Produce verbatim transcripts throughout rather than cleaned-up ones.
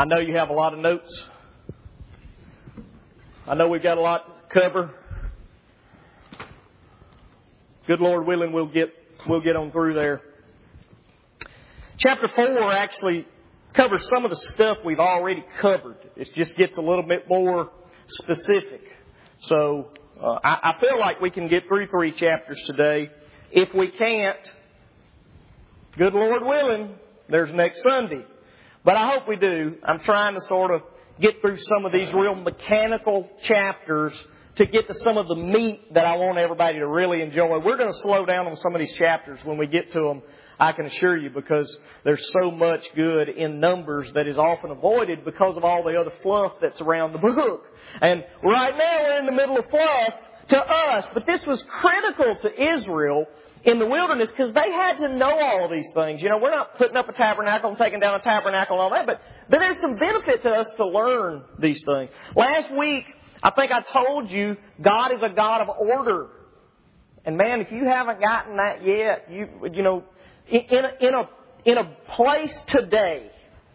I know you have a lot of notes. I know we've got a lot to cover. Good Lord willing, we'll get we'll get on through there. Chapter four actually covers some of the stuff we've already covered. It just gets a little bit more specific. So uh, I, I feel like we can get through three chapters today. If we can't, good Lord willing, there's next Sunday. But I hope we do. I'm trying to sort of get through some of these real mechanical chapters to get to some of the meat that I want everybody to really enjoy. We're going to slow down on some of these chapters when we get to them, I can assure you, because there's so much good in Numbers that is often avoided because of all the other fluff that's around the book. And right now we're in the middle of fluff to us, but this was critical to Israel in the wilderness because they had to know all of these things. You know, we're not putting up a tabernacle and taking down a tabernacle and all that, but, but there's some benefit to us to learn these things. Last week, I think I told you, God is a God of order. And man, if you haven't gotten that yet, you, you know, in a, in a, in a place today,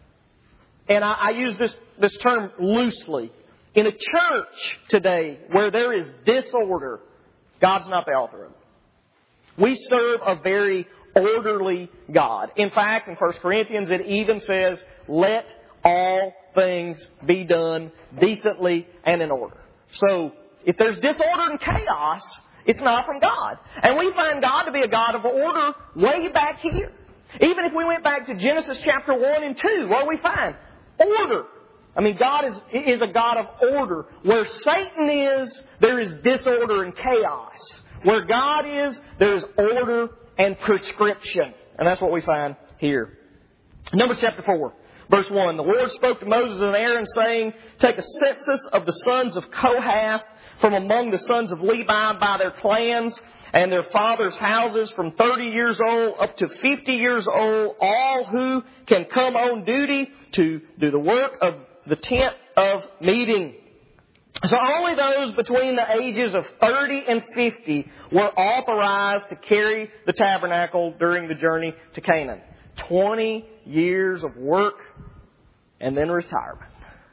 and I, I use this, this term loosely, in a church today where there is disorder, God's not the author of it. We serve a very orderly God. In fact, in First Corinthians, it even says, let all things be done decently and in order. So, if there's disorder and chaos, it's not from God. And we find God to be a God of order way back here. Even if we went back to Genesis chapter one and two, what do we find? Order. I mean, God is, is a God of order. Where Satan is, there is disorder and chaos. Where God is, there is order and prescription. And that's what we find here. Numbers chapter four, verse one. The Lord spoke to Moses and Aaron, saying, take a census of the sons of Kohath from among the sons of Levi by their clans and their fathers' houses, from thirty years old up to fifty years old, all who can come on duty to do the work of the tent of meeting. So only those between the ages of thirty and fifty were authorized to carry the tabernacle during the journey to Canaan. Twenty years of work and then retirement.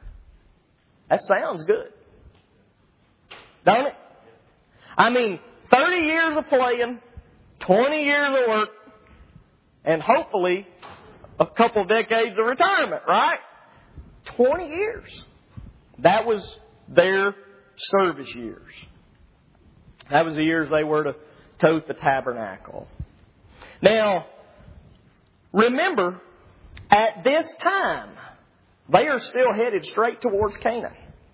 That sounds good, don't it? I mean, thirty years of playing, twenty years of work, and hopefully a couple of decades of retirement, right? Twenty years. That was their service years. That was the years they were to tote the tabernacle. Now, remember, at this time, they are still headed straight towards Canaan.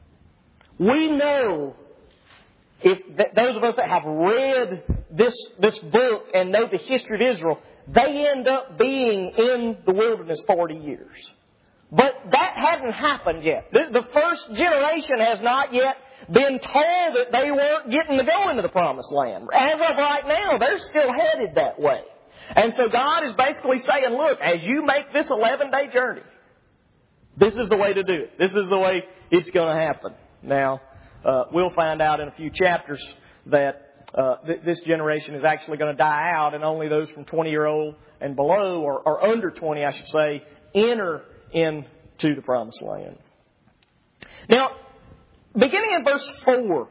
We know, if th- those of us that have read this, this book and know the history of Israel, they end up being in the wilderness forty years. But that hadn't happened yet. The, the first generation has not yet been told that they weren't getting to go into the promised land. As of right now, they're still headed that way. And so God is basically saying, look, as you make this eleven-day journey, this is the way to do it. This is the way it's going to happen. Now, uh, we'll find out in a few chapters that uh, th- this generation is actually going to die out, and only those from twenty-year-old and below, or, or under twenty, I should say, enter into the promised land. Now, beginning in verse four,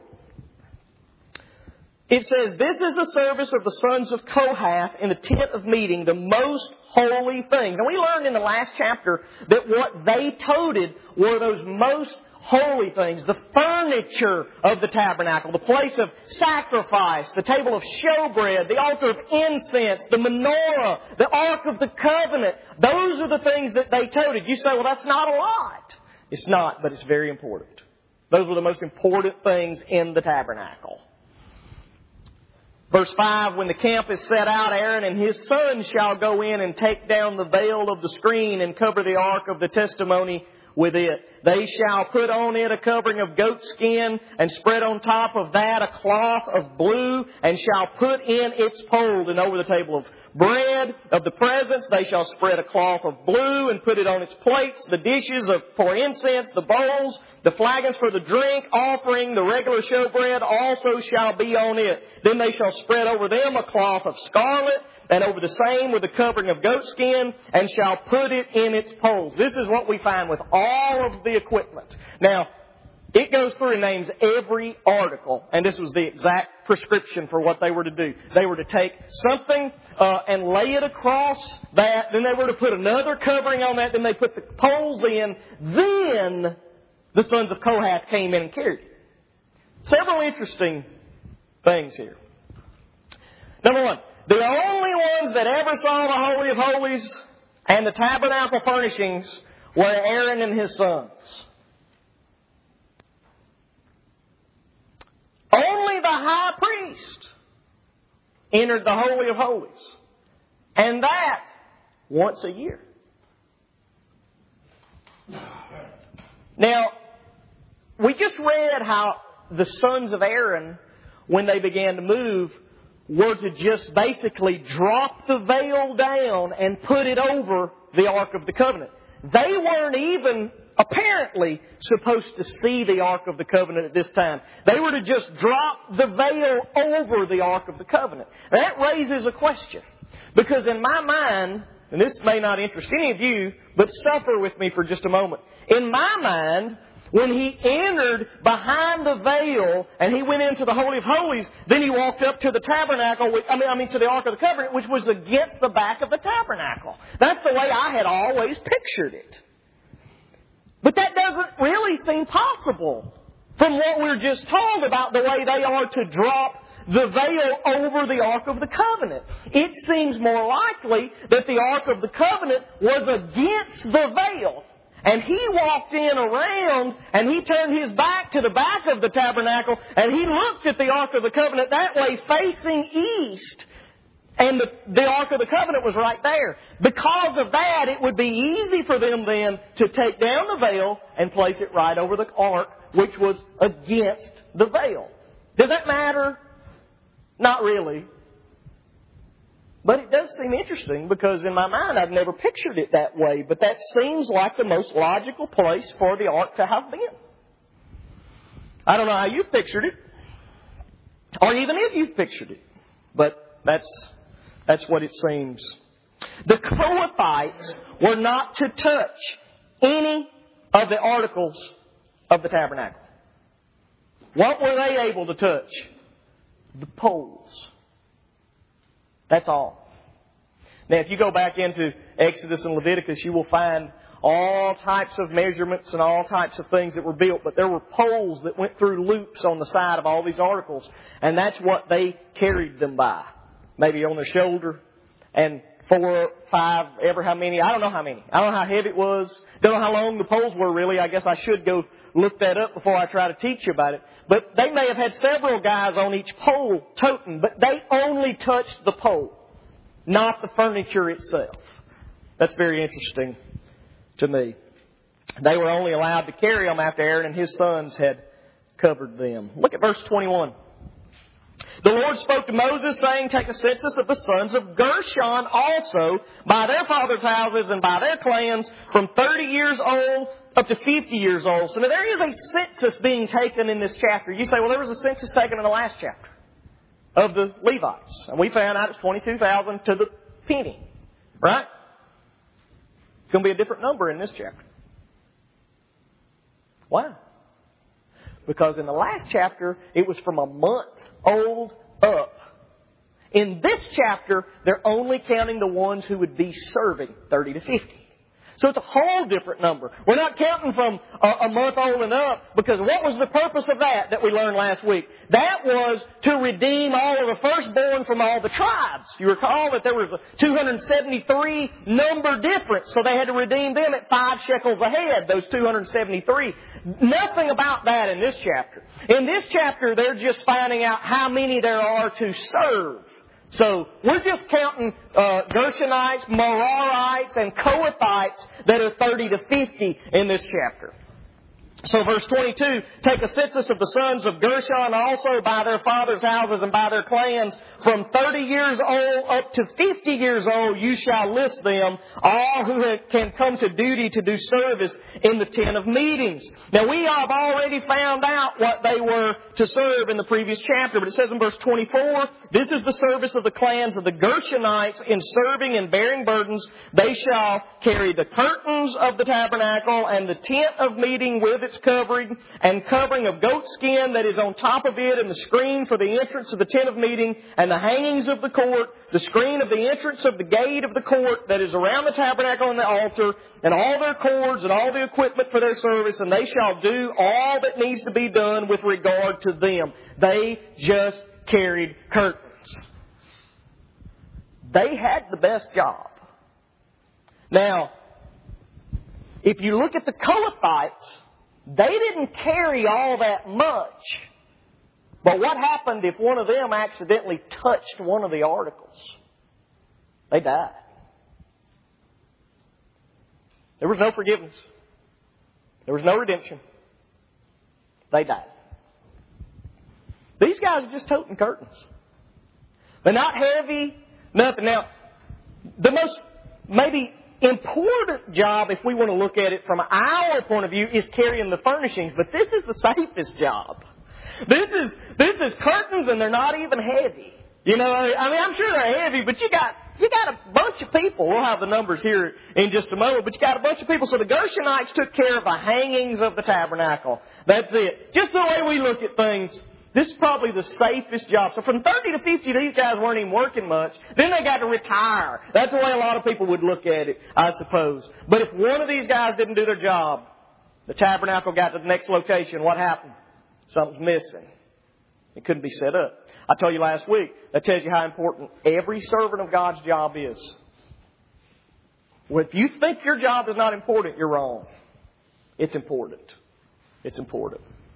it says, this is the service of the sons of Kohath in the tent of meeting, the most holy things. And we learned in the last chapter that what they toted were those most holy things. The furniture of the tabernacle, the place of sacrifice, the table of showbread, the altar of incense, the menorah, the ark of the covenant. Those are the things that they toted. You say, well, that's not a lot. It's not, but it's very important. Those are the most important things in the tabernacle. Verse five, when the camp is set out, Aaron and his sons shall go in and take down the veil of the screen and cover the ark of the testimony with it. They shall put on it a covering of goat skin and spread on top of that a cloth of blue and shall put in its pole. And over the table of bread of the presence they shall spread a cloth of blue and put it on its plates, the dishes of, for incense, the bowls, the flagons for the drink offering, the regular showbread also shall be on it. Then they shall spread over them a cloth of scarlet and over the same with a covering of goatskin, and shall put it in its poles. This is what we find with all of the equipment. Now, it goes through and names every article, and this was the exact prescription for what they were to do. They were to take something uh, and lay it across that, then they were to put another covering on that, then they put the poles in, then the sons of Kohath came in and carried it. Several interesting things here. Number one, the only ones that ever saw the Holy of Holies and the tabernacle furnishings were Aaron and his sons. Only the high priest entered the Holy of Holies. And that once a year. Now, we just read how the sons of Aaron, when they began to move, were to just basically drop the veil down and put it over the Ark of the Covenant. They weren't even apparently supposed to see the Ark of the Covenant at this time. They were to just drop the veil over the Ark of the Covenant. That raises a question. Because in my mind, and this may not interest any of you, but suffer with me for just a moment. In my mind, when he entered behind the veil and he went into the Holy of Holies, then he walked up to the tabernacle, which, I mean, I mean to the Ark of the Covenant, which was against the back of the tabernacle. That's the way I had always pictured it. But that doesn't really seem possible from what we're just told about the way they are to drop the veil over the Ark of the Covenant. It seems more likely that the Ark of the Covenant was against the veil. And he walked in around and he turned his back to the back of the tabernacle and he looked at the Ark of the Covenant that way facing east. And the, the Ark of the Covenant was right there. Because of that, it would be easy for them then to take down the veil and place it right over the Ark, which was against the veil. Does that matter? Not really. But it does seem interesting because in my mind I've never pictured it that way. But that seems like the most logical place for the Ark to have been. I don't know how you pictured it. Or even if you've pictured it. But that's, that's what it seems. The Kohathites were not to touch any of the articles of the tabernacle. What were they able to touch? The poles. That's all. Now, if you go back into Exodus and Leviticus, you will find all types of measurements and all types of things that were built. But there were poles that went through loops on the side of all these articles. And that's what they carried them by. Maybe on their shoulder. And four, five, ever how many. I don't know how many. I don't know how heavy it was. Don't know how long the poles were really. I guess I should go look that up before I try to teach you about it. But they may have had several guys on each pole toting, but they only touched the pole, not the furniture itself. That's very interesting to me. They were only allowed to carry them after Aaron and his sons had covered them. Look at verse twenty-one. The Lord spoke to Moses, saying, take a census of the sons of Gershon also, by their fathers' houses and by their clans, from thirty years old up to fifty years old. So now there is a census being taken in this chapter. You say, well, there was a census taken in the last chapter of the Levites. And we found out it's twenty-two thousand to the penny. Right? It's going to be a different number in this chapter. Why? Because in the last chapter, it was from a month old up. In this chapter, they're only counting the ones who would be serving, thirty to fifty. So it's a whole different number. We're not counting from a, a month old and up, because what was the purpose of that that we learned last week? That was to redeem all of the firstborn from all the tribes. You recall that there was a two hundred seventy-three number difference, so they had to redeem them at five shekels a head, those two hundred seventy-three. Nothing about that in this chapter. In this chapter, they're just finding out how many there are to serve. So we're just counting uh, Gershonites, Merarites, and Kohathites that are thirty to fifty in this chapter. So verse twenty-two, take a census of the sons of Gershon also by their fathers' houses and by their clans. From thirty years old up to fifty years old you shall list them, all who can come to duty to do service in the tent of meetings. Now we have already found out what they were to serve in the previous chapter, but it says in verse twenty-four, this is the service of the clans of the Gershonites in serving and bearing burdens. They shall carry the curtains of the tabernacle and the tent of meeting with its covering and covering of goat skin that is on top of it, and the screen for the entrance of the tent of meeting, and the hangings of the court, the screen of the entrance of the gate of the court that is around the tabernacle and the altar, and all their cords and all the equipment for their service, and they shall do all that needs to be done with regard to them. They just carried curtains. They had the best job. Now, if you look at the Kohathites, they didn't carry all that much. But what happened if one of them accidentally touched one of the articles? They died. There was no forgiveness. There was no redemption. They died. These guys are just toting curtains. They're not heavy, nothing. Now, the most maybe important job, if we want to look at it from our point of view, is carrying the furnishings. But this is the safest job. This is this is curtains, and they're not even heavy. You know, I mean, I'm sure they're heavy, but you got you got a bunch of people. We'll have the numbers here in just a moment, but you got a bunch of people. So the Gershonites took care of the hangings of the tabernacle. That's it. Just the way we look at things. This is probably the safest job. So from thirty to fifty, these guys weren't even working much. Then they got to retire. That's the way a lot of people would look at it, I suppose. But if one of these guys didn't do their job, the tabernacle got to the next location, what happened? Something's missing. It couldn't be set up. I told you last week, that tells you how important every servant of God's job is. Well, if you think your job is not important, you're wrong. It's important. It's important.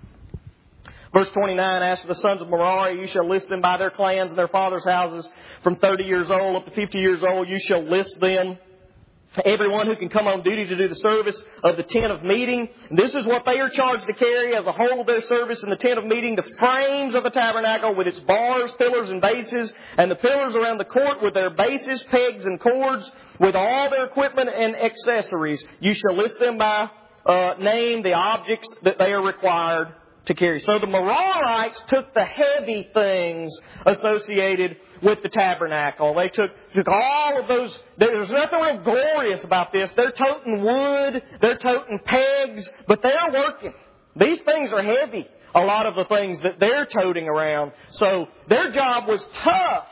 Verse twenty-nine, as for the sons of Merari, you shall list them by their clans and their fathers' houses. From thirty years old up to fifty years old, you shall list them. Everyone who can come on duty to do the service of the tent of meeting. And this is what they are charged to carry as a whole of their service in the tent of meeting. The frames of the tabernacle with its bars, pillars, and bases. And the pillars around the court with their bases, pegs, and cords. With all their equipment and accessories. You shall list them by uh, name, the objects that they are required to carry. So the Merarites took the heavy things associated with the tabernacle. They took, took all of those. There's nothing real glorious about this. They're toting wood. They're toting pegs. But they're working. These things are heavy. A lot of the things that they're toting around. So their job was tough.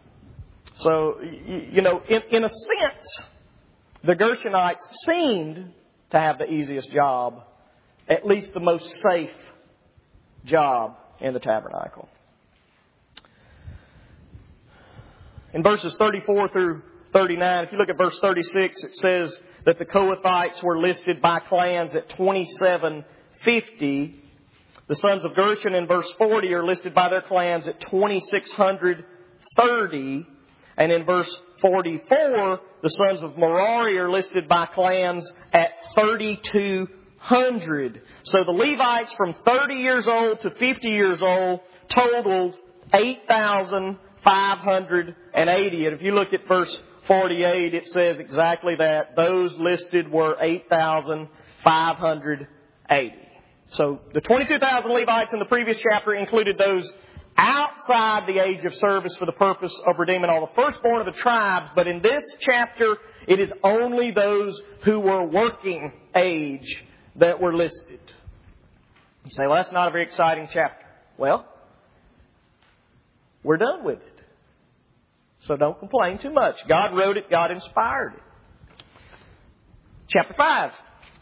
So, you know, in, in a sense, the Gershonites seemed to have the easiest job. At least the most safe job in the tabernacle. In verses thirty-four through thirty-nine, if you look at verse thirty-six, it says that the Kohathites were listed by clans at twenty-seven fifty. The sons of Gershon in verse forty are listed by their clans at twenty-six thirty. And in verse forty-four, the sons of Merari are listed by clans at thirty-two hundred. So the Levites from thirty years old to fifty years old totaled eight thousand five hundred eighty. And if you look at verse forty-eight, it says exactly that. Those listed were eight thousand five hundred eighty. So the twenty-two thousand Levites in the previous chapter included those outside the age of service for the purpose of redeeming all the firstborn of the tribes. But in this chapter, it is only those who were working age that were listed. You say, well, that's not a very exciting chapter. Well, we're done with it. So don't complain too much. God wrote it. God inspired it. Chapter five.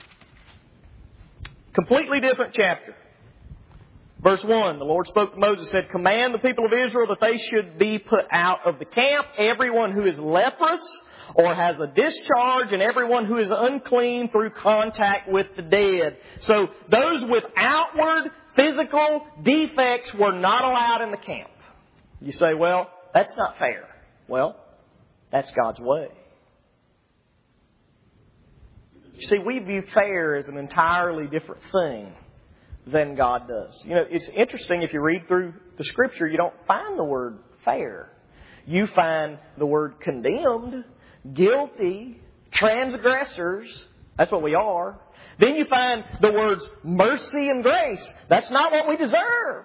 Completely different chapter. Verse one, the Lord spoke to Moses, said, command the people of Israel that they should be put out of the camp. Everyone who is leprous or has a discharge, and everyone who is unclean through contact with the dead. So those with outward physical defects were not allowed in the camp. You say, well, that's not fair. Well, that's God's way. You see, we view fair as an entirely different thing than God does. You know, it's interesting, if you read through the Scripture, you don't find the word fair. You find the word condemned, guilty, transgressors. That's what we are. Then you find the words mercy and grace. That's not what we deserve.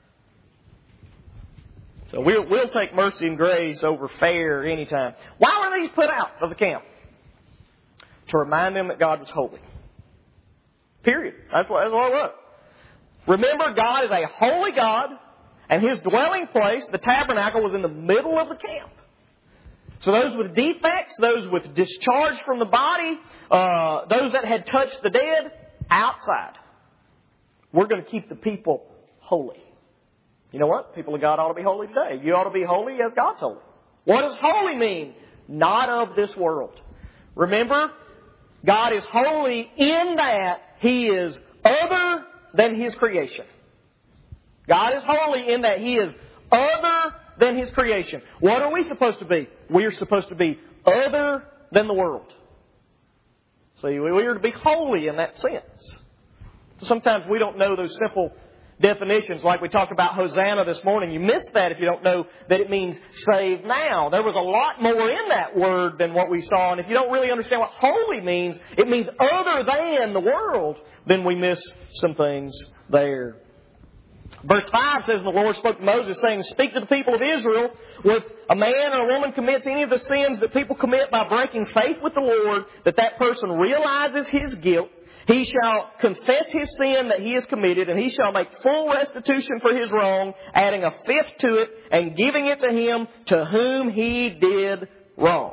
So we'll, we'll take mercy and grace over fair anytime. Why were these put out of the camp? To remind them that God was holy. Period. That's what, that's what it was. Remember, God is a holy God, and His dwelling place, the tabernacle, was in the middle of the camp. So those with defects, those with discharge from the body, uh, those that had touched the dead, outside. We're going to keep the people holy. You know what? People of God ought to be holy today. You ought to be holy as God's holy. What does holy mean? Not of this world. Remember, God is holy in that He is other than His creation. God is holy in that He is other than His creation. What are we supposed to be? We are supposed to be other than the world. See, we are to be holy in that sense. Sometimes we don't know those simple definitions, like we talked about Hosanna this morning. You missed that if you don't know that it means save now. There was a lot more in that word than what we saw. And if you don't really understand what holy means, it means other than the world, then we miss some things there. Verse five says, the Lord spoke to Moses, saying, speak to the people of Israel, if a man or a woman commits any of the sins that people commit by breaking faith with the Lord, that that person realizes his guilt. He shall confess his sin that he has committed, and he shall make full restitution for his wrong, adding a fifth to it, and giving it to him to whom he did wrong.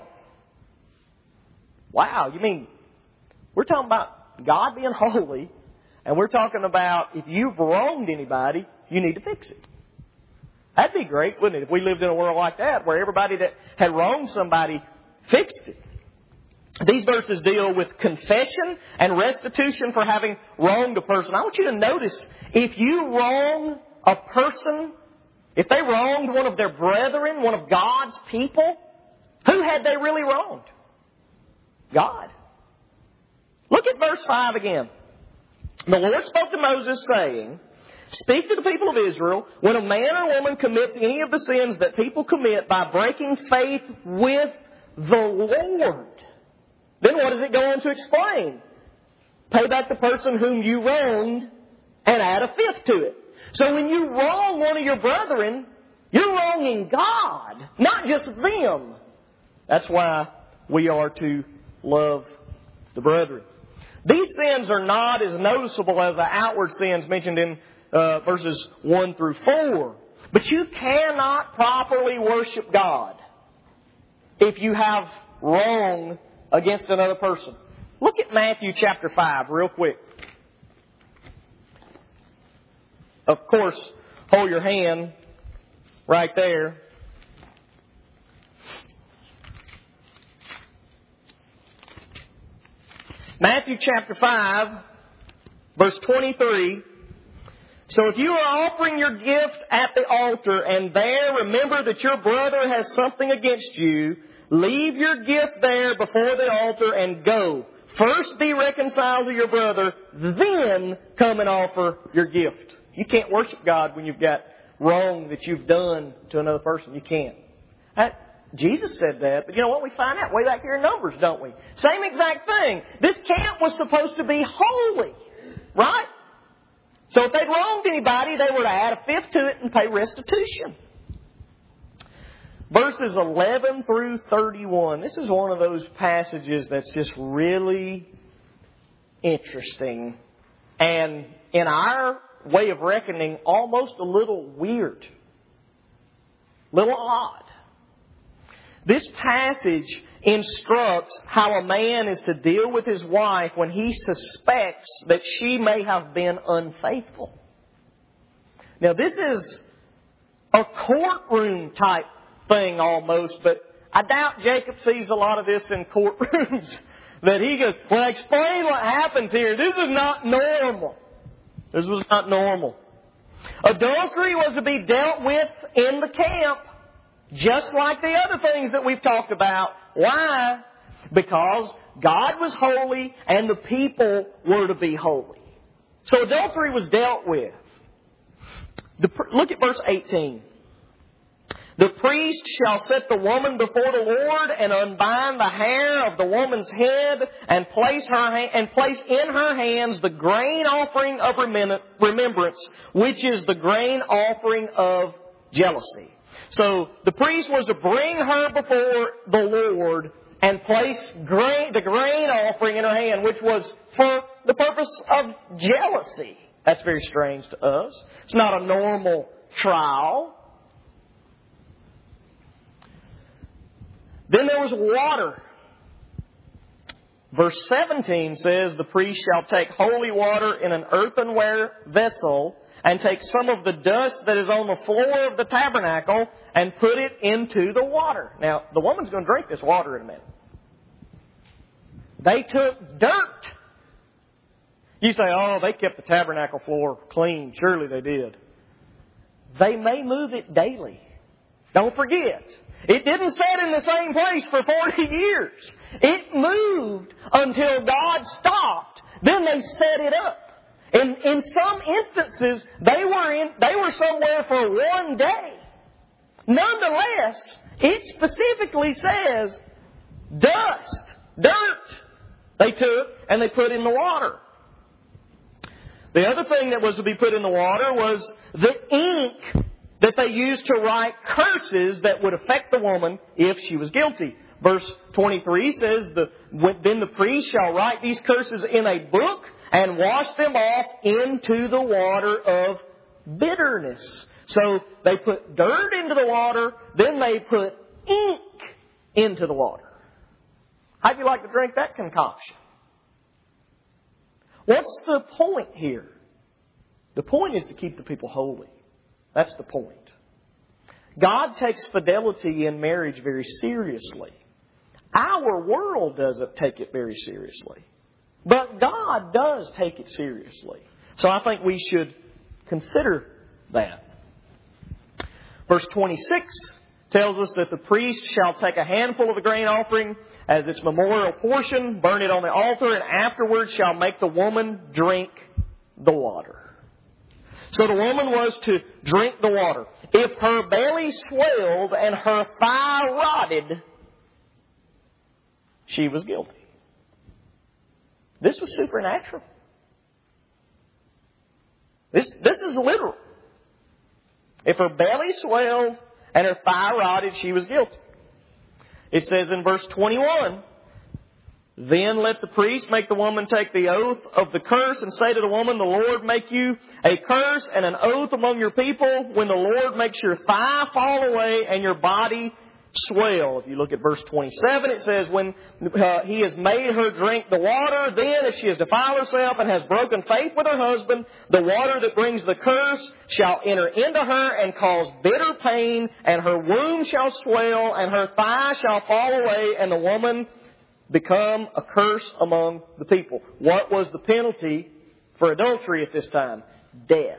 Wow, you mean, we're talking about God being holy, and we're talking about if you've wronged anybody, you need to fix it. That'd be great, wouldn't it, if we lived in a world like that, where everybody that had wronged somebody fixed it. These verses deal with confession and restitution for having wronged a person. I want you to notice, if you wrong a person, if they wronged one of their brethren, one of God's people, who had they really wronged? God. Look at verse five again. The Lord spoke to Moses, saying, speak to the people of Israel, when a man or woman commits any of the sins that people commit by breaking faith with the Lord. Then what does it go on to explain? Pay back the person whom you wronged and add a fifth to it. So when you wrong one of your brethren, you're wronging God, not just them. That's why we are to love the brethren. These sins are not as noticeable as the outward sins mentioned in uh, verses one through four. But you cannot properly worship God if you have wrong against another person. Look at Matthew chapter five real quick. Of course, hold your hand right there. Matthew chapter five, verse twenty-three. So if you are offering your gift at the altar and there remember that your brother has something against you, leave your gift there before the altar and go. First be reconciled to your brother, then come and offer your gift. You can't worship God when you've got wrong that you've done to another person. You can't. That, Jesus said that, but you know what? We find out way back here in Numbers, don't we? Same exact thing. This camp was supposed to be holy, right? So if they'd wronged anybody, they were to add a fifth to it and pay restitution. Verses eleven through thirty-one. This is one of those passages that's just really interesting. And in our way of reckoning, almost a little weird. Little odd. This passage instructs how a man is to deal with his wife when he suspects that she may have been unfaithful. Now this is a courtroom type thing almost, but I doubt Jacob sees a lot of this in courtrooms. That he goes, well, explain what happens here. This is not normal. This was not normal. Adultery was to be dealt with in the camp, just like the other things that we've talked about. Why? Because God was holy and the people were to be holy. So adultery was dealt with. The, look at verse eighteen. The priest shall set the woman before the Lord and unbind the hair of the woman's head and place her ha- and place in her hands the grain offering of remembrance, which is the grain offering of jealousy. So the priest was to bring her before the Lord and place grain, the grain offering in her hand, which was for the purpose of jealousy. That's very strange to us. It's not a normal trial. Then there was water. Verse seventeen says, the priest shall take holy water in an earthenware vessel and take some of the dust that is on the floor of the tabernacle and put it into the water. Now, the woman's going to drink this water in a minute. They took dirt. You say, oh, they kept the tabernacle floor clean. Surely they did. They may move it daily. Don't forget. It didn't sit in the same place for forty years. It moved until God stopped. Then they set it up. In, in some instances, they were in, they were somewhere for one day. Nonetheless, it specifically says dust, dirt, they took and they put in the water. The other thing that was to be put in the water was the ink that they used to write curses that would affect the woman if she was guilty. Verse twenty-three says, the, then the priest shall write these curses in a book and wash them off into the water of bitterness. So they put dirt into the water, then they put ink into the water. How'd you like to drink that concoction? What's the point here? The point is to keep the people holy. That's the point. God takes fidelity in marriage very seriously. Our world doesn't take it very seriously. But God does take it seriously. So I think we should consider that. Verse twenty-six tells us that the priest shall take a handful of the grain offering as its memorial portion, burn it on the altar, and afterwards shall make the woman drink the water. So the woman was to drink the water. If her belly swelled and her thigh rotted, she was guilty. This was supernatural. This, this is literal. If her belly swelled and her thigh rotted, she was guilty. It says in verse twenty-one, then let the priest make the woman take the oath of the curse and say to the woman, the Lord make you a curse and an oath among your people when the Lord makes your thigh fall away and your body swell. If you look at verse twenty-seven, it says, when uh, he has made her drink the water, then if she has defiled herself and has broken faith with her husband, the water that brings the curse shall enter into her and cause bitter pain, and her womb shall swell, and her thigh shall fall away, and the woman become a curse among the people. What was the penalty for adultery at this time? Death.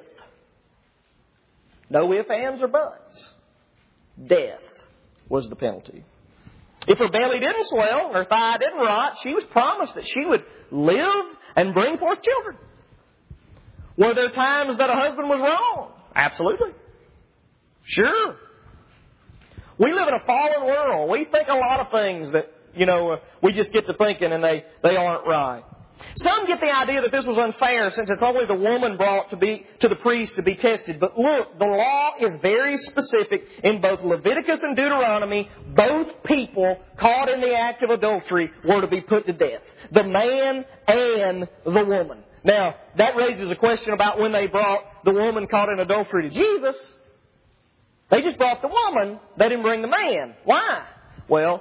No ifs, ands, or buts. Death was the penalty. If her belly didn't swell, her thigh didn't rot, she was promised that she would live and bring forth children. Were there times that a husband was wrong? Absolutely. Sure. We live in a fallen world. We think a lot of things that, you know, uh, we just get to thinking and they, they aren't right. Some get the idea that this was unfair since it's only the woman brought to be to the priest to be tested. But look, the law is very specific in both Leviticus and Deuteronomy. Both people caught in the act of adultery were to be put to death. The man and the woman. Now, that raises a question about when they brought the woman caught in adultery to Jesus. They just brought the woman. They didn't bring the man. Why? Well,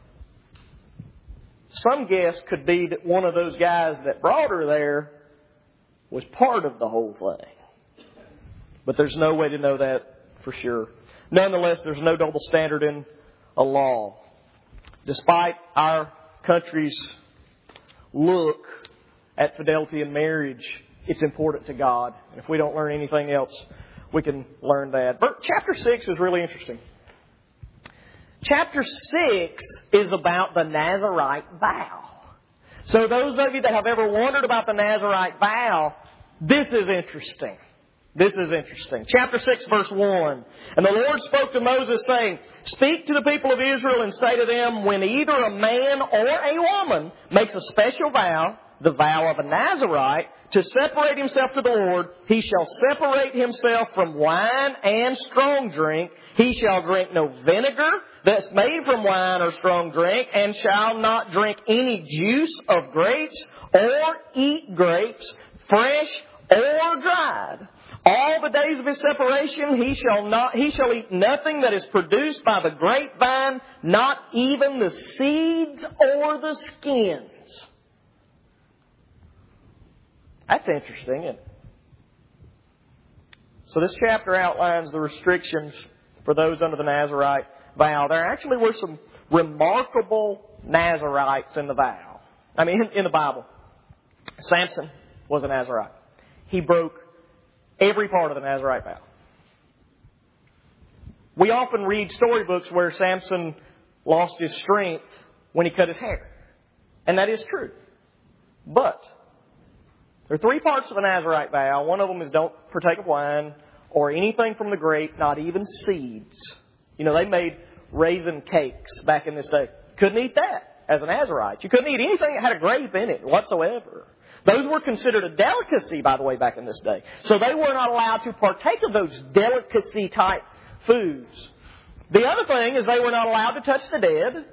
some guess could be that one of those guys that brought her there was part of the whole thing. But there's no way to know that for sure. Nonetheless, there's no double standard in a law. Despite our country's look at fidelity in marriage, it's important to God. And if we don't learn anything else, we can learn that. But chapter six is really interesting. Chapter six is about the Nazirite vow. So those of you that have ever wondered about the Nazirite vow, this is interesting. This is interesting. Chapter six, verse one. And the Lord spoke to Moses, saying, Speak to the people of Israel and say to them, when either a man or a woman makes a special vow, the vow of a Nazirite, to separate himself to the Lord, he shall separate himself from wine and strong drink. He shall drink no vinegar that's made from wine or strong drink, and shall not drink any juice of grapes, or eat grapes, fresh or dried. All the days of his separation he shall not he shall eat nothing that is produced by the grapevine, not even the seeds or the skins. That's interesting, isn't it? So this chapter outlines the restrictions for those under the Nazirite vow. There actually were some remarkable Nazirites in the vow. I mean, in the Bible. Samson was a Nazirite. He broke every part of the Nazirite vow. We often read storybooks where Samson lost his strength when he cut his hair. And that is true. But there are three parts of the Nazirite vow. One of them is don't partake of wine or anything from the grape, not even seeds. You know, they made raisin cakes back in this day. Couldn't eat that as a Nazirite. You couldn't eat anything that had a grape in it whatsoever. Those were considered a delicacy, by the way, back in this day. So they were not allowed to partake of those delicacy-type foods. The other thing is they were not allowed to touch the dead.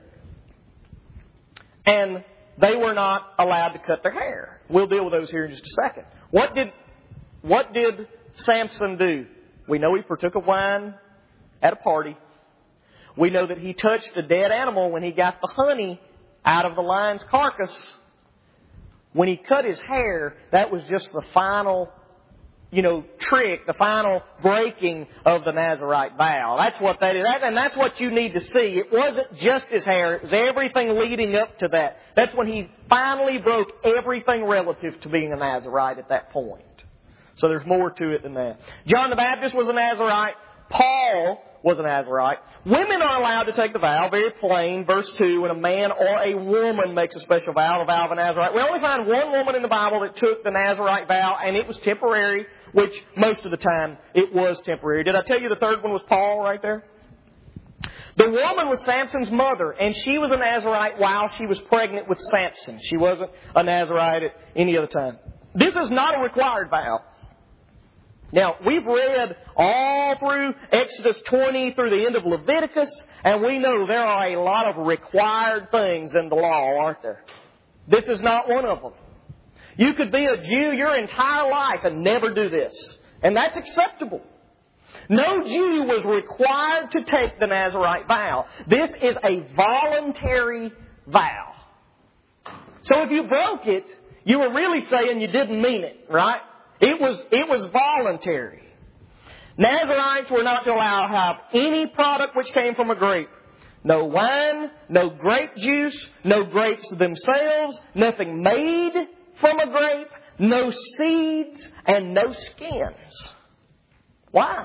And they were not allowed to cut their hair. We'll deal with those here in just a second. What did, what did Samson do? We know he partook of wine at a party. We know that he touched the dead animal when he got the honey out of the lion's carcass. When he cut his hair, that was just the final, you know, trick, the final breaking of the Nazirite vow. That's what that is. And that's what you need to see. It wasn't just his hair. It was everything leading up to that. That's when he finally broke everything relative to being a Nazirite at that point. So there's more to it than that. John the Baptist was a Nazirite. Paul was a Nazirite. Women are allowed to take the vow, very plain. Verse two, when a man or a woman makes a special vow, the vow of a Nazirite. We only find one woman in the Bible that took the Nazirite vow, and it was temporary, which most of the time it was temporary. Did I tell you the third one was Paul right there? The woman was Samson's mother, and she was a Nazirite while she was pregnant with Samson. She wasn't a Nazirite at any other time. This is not a required vow. Now, we've read all through Exodus twenty through the end of Leviticus, and we know there are a lot of required things in the law, aren't there? This is not one of them. You could be a Jew your entire life and never do this, and that's acceptable. No Jew was required to take the Nazirite vow. This is a voluntary vow. So if you broke it, you were really saying you didn't mean it, right? It was, it was voluntary. Nazirites were not to allow to have any product which came from a grape. No wine, no grape juice, no grapes themselves, nothing made from a grape, no seeds, and no skins. Why?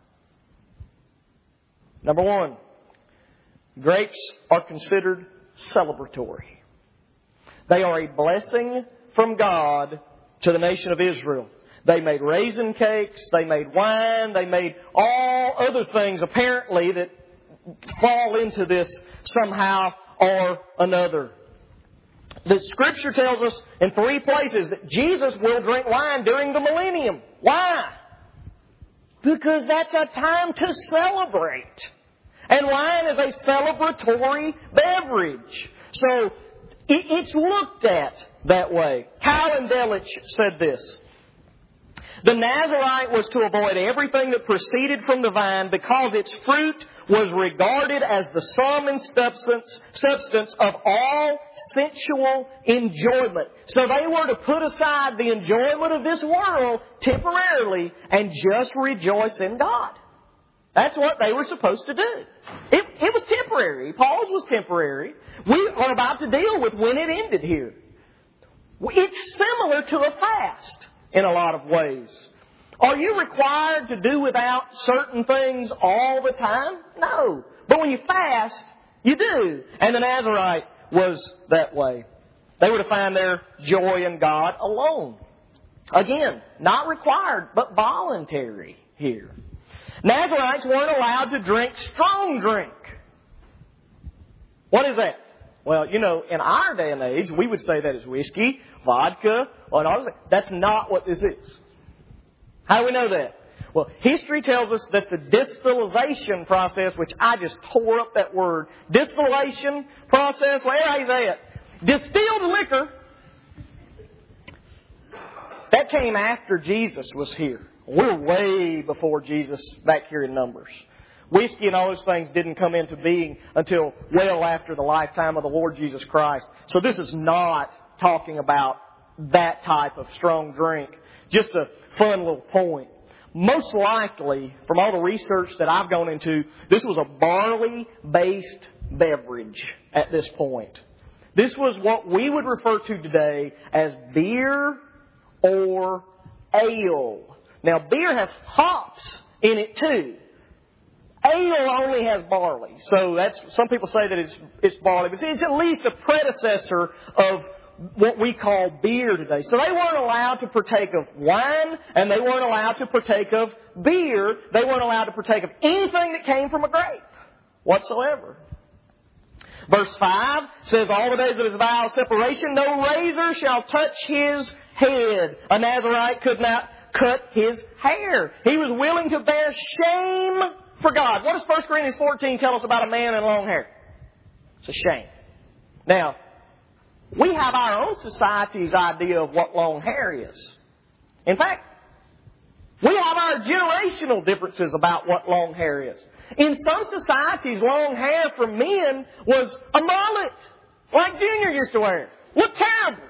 Number one, grapes are considered celebratory. They are a blessing from God to the nation of Israel. They made raisin cakes, they made wine, they made all other things apparently that fall into this somehow or another. The Scripture tells us in three places that Jesus will drink wine during the millennium. Why? Because that's a time to celebrate. And wine is a celebratory beverage. So it's looked at that way. Cowan Delich said this. The Nazirite was to avoid everything that proceeded from the vine because its fruit was regarded as the sum and substance, substance of all sensual enjoyment. So they were to put aside the enjoyment of this world temporarily and just rejoice in God. That's what they were supposed to do. It, it was temporary. Paul's was temporary. We are about to deal with when it ended here. It's similar to a fast in a lot of ways. Are you required to do without certain things all the time? No. But when you fast, you do. And the Nazirite was that way. They were to find their joy in God alone. Again, not required, but voluntary here. Nazarites weren't allowed to drink strong drink. What is that? Well, you know, in our day and age, we would say that is whiskey, vodka, and all that. That's not what this is. How do we know that? Well, history tells us that the distillation process, which I just tore up that word, distillation process, well, how do you say it? Distilled liquor, that came after Jesus was here. We're way before Jesus back here in Numbers. Whiskey and all those things didn't come into being until well after the lifetime of the Lord Jesus Christ. So this is not talking about that type of strong drink. Just a fun little point. Most likely, from all the research that I've gone into, this was a barley-based beverage at this point. This was what we would refer to today as beer or ale. Now, beer has hops in it too. Ale only has barley. So that's, some people say that it's, it's barley. But see, it's at least a predecessor of what we call beer today. So they weren't allowed to partake of wine, and they weren't allowed to partake of beer. They weren't allowed to partake of anything that came from a grape whatsoever. Verse five says, all the days of his vow of separation, no razor shall touch his head. A Nazarite could not cut his hair. He was willing to bear shame for God. What does First Corinthians fourteen tell us about a man in long hair? It's a shame. Now, we have our own society's idea of what long hair is. In fact, we have our generational differences about what long hair is. In some societies, long hair for men was a mullet, like Junior used to wear. Looked terrible.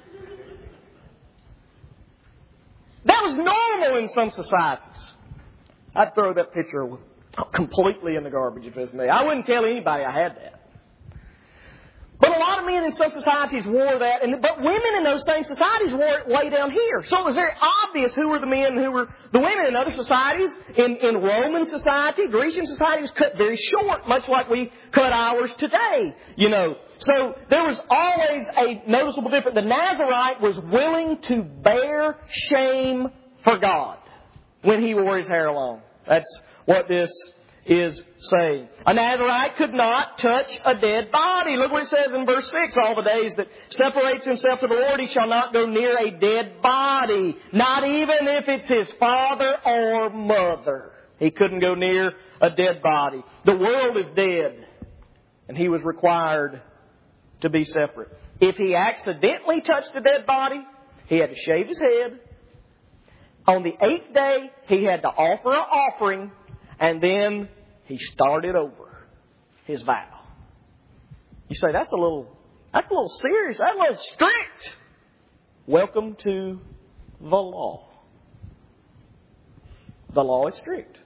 That was normal in some societies. I'd throw that picture completely in the garbage if it was me. I wouldn't tell anybody I had that. But a lot of men in some societies wore that, and, but women in those same societies wore it way down here. So it was very obvious who were the men and who were the women. In other societies, in, in Roman society, Grecian society, was cut very short, much like we cut ours today, you know. So there was always a noticeable difference. The Nazarite was willing to bear shame for God when he wore his hair long. That's what this is saying. A Nazarite could not touch a dead body. Look what it says in verse six. All the days that separates himself to the Lord, he shall not go near a dead body. Not even if it's his father or mother. He couldn't go near a dead body. The world is dead. And he was required to be separate. If he accidentally touched a dead body, he had to shave his head. On the eighth day, he had to offer an offering. And then he started over his vow. You say, that's a little, that's a little serious. That's a little strict. Welcome to the law. The law is strict.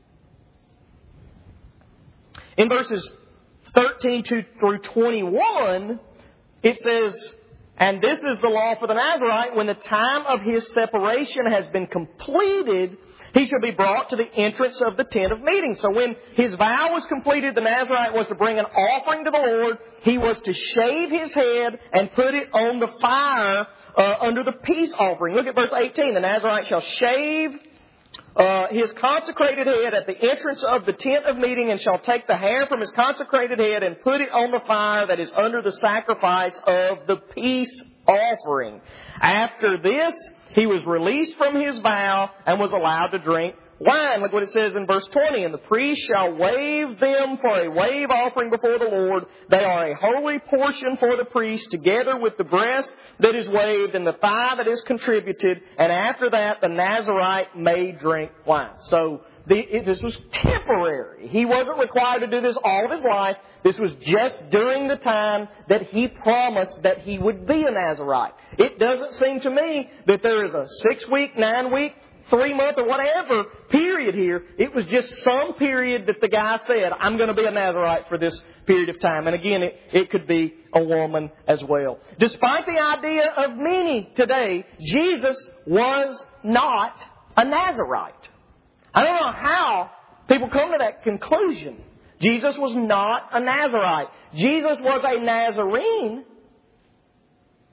In verses thirteen through twenty-one, it says, and this is the law for the Nazarite, when the time of his separation has been completed, he shall be brought to the entrance of the tent of meeting. So when his vow was completed, the Nazarite was to bring an offering to the Lord. He was to shave his head and put it on the fire uh, under the peace offering. Look at verse eighteen. The Nazarite shall shave uh, his consecrated head at the entrance of the tent of meeting, and shall take the hair from his consecrated head and put it on the fire that is under the sacrifice of the peace offering. After this, he was released from his vow and was allowed to drink wine. Look what it says in verse twenty. And the priest shall wave them for a wave offering before the Lord. They are a holy portion for the priest, together with the breast that is waved and the thigh that is contributed. And after that, the Nazarite may drink wine. So the, it, this was temporary. He wasn't required to do this all of his life. This was just during the time that he promised that he would be a Nazarite. It doesn't seem to me that there is a six-week, nine-week, three-month, or whatever period here. It was just some period that the guy said, I'm going to be a Nazarite for this period of time. And again, it, it could be a woman as well. Despite the idea of many today, Jesus was not a Nazarite. I don't know how people come to that conclusion. Jesus was not a Nazarite. Jesus was a Nazarene.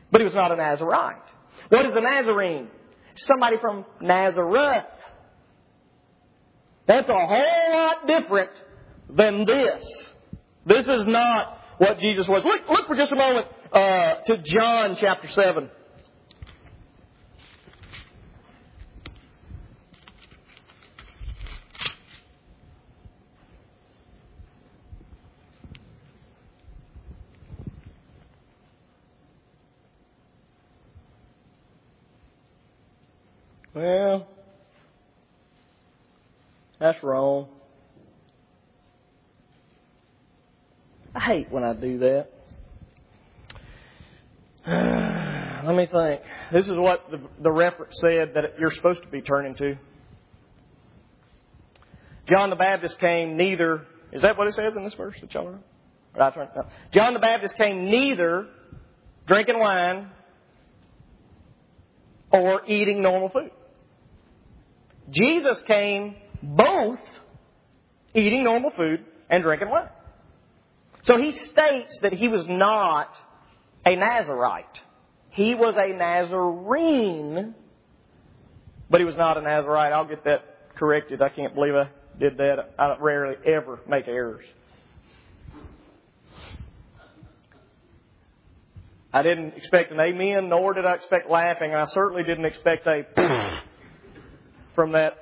But he was not a Nazarite. What is a Nazarene? Somebody from Nazareth. That's a whole lot different than this. This is not what Jesus was. Look, look for just a moment uh, to John chapter seven. Well, that's wrong. I hate when I do that. Let me think. This is what the, the reference said that you're supposed to be turning to. John the Baptist came neither... Is that what it says in this verse that y'all read? Or I turn, no. John the Baptist came neither drinking wine or eating normal food. Jesus came both eating normal food and drinking wine. So he states that he was not a Nazarite. He was a Nazarene, but he was not a Nazarite. I'll get that corrected. I can't believe I did that. I rarely ever make errors. I didn't expect an amen, nor did I expect laughing. I certainly didn't expect a from that.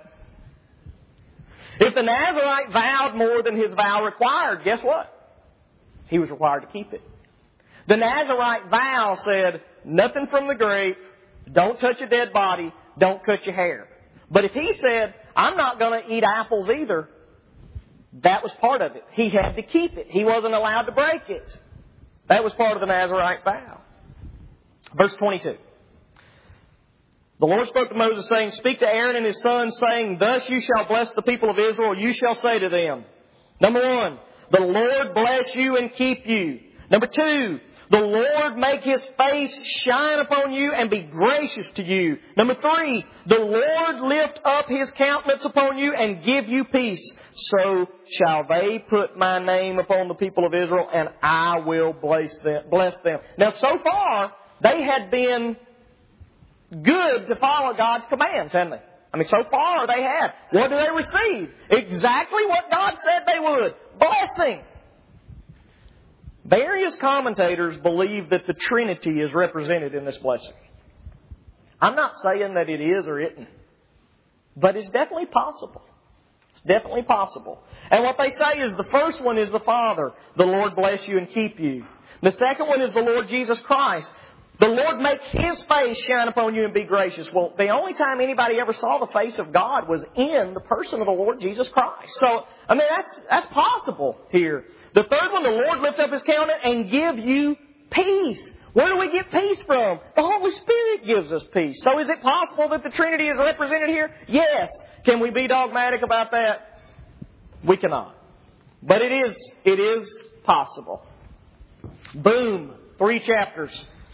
If the Nazarite vowed more than his vow required, guess what? He was required to keep it. The Nazarite vow said, nothing from the grape, don't touch a dead body, don't cut your hair. But if he said, I'm not going to eat apples either, that was part of it. He had to keep it. He wasn't allowed to break it. That was part of the Nazarite vow. Verse twenty-two. The Lord spoke to Moses, saying, speak to Aaron and his sons, saying, thus you shall bless the people of Israel. You shall say to them, number one, the Lord bless you and keep you. Number two, the Lord make His face shine upon you and be gracious to you. Number three, the Lord lift up His countenance upon you and give you peace. So shall they put my name upon the people of Israel, and I will bless them. Bless them. Now, so far, they had been good to follow God's commands, hadn't they? I mean, so far they had. What do they receive? Exactly what God said they would. Blessing. Various commentators believe that the Trinity is represented in this blessing. I'm not saying that it is or isn't, but it's definitely possible. It's definitely possible. And what they say is the first one is the Father. The Lord bless you and keep you. The second one is the Lord Jesus Christ. The Lord make His face shine upon you and be gracious. Well, the only time anybody ever saw the face of God was in the person of the Lord Jesus Christ. So, I mean, that's, that's possible here. The third one, the Lord lift up His countenance and give you peace. Where do we get peace from? The Holy Spirit gives us peace. So is it possible that the Trinity is represented here? Yes. Can we be dogmatic about that? We cannot. But it is, it is possible. Boom. Three chapters.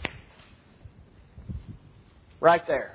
Right there.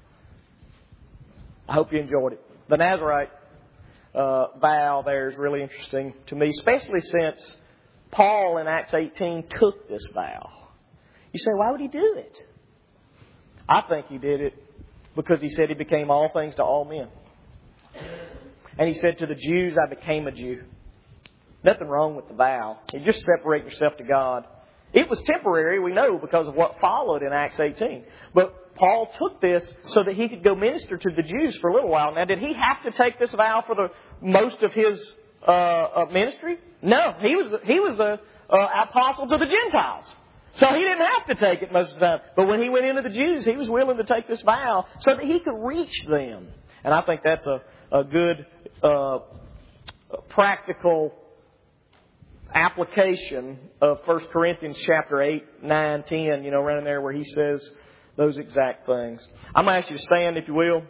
I hope you enjoyed it. The Nazarite uh, vow there is really interesting to me, especially since Paul in Acts eighteen took this vow. You say, why would he do it? I think he did it because he said he became all things to all men. And he said to the Jews, I became a Jew. Nothing wrong with the vow. You just separate yourself to God. It was temporary, we know, because of what followed in Acts eighteen. But Paul took this so that he could go minister to the Jews for a little while. Now, did he have to take this vow for the most of his uh, ministry? No, he was he was a uh, apostle to the Gentiles, so he didn't have to take it most of the time. But when he went into the Jews, he was willing to take this vow so that he could reach them. And I think that's a a good uh, practical application of First Corinthians chapter eight, nine, ten. You know, right in there where he says those exact things. I'm going to ask you to stand, if you will.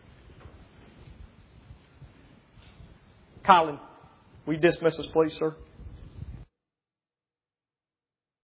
Colin, will you dismiss us, please, sir?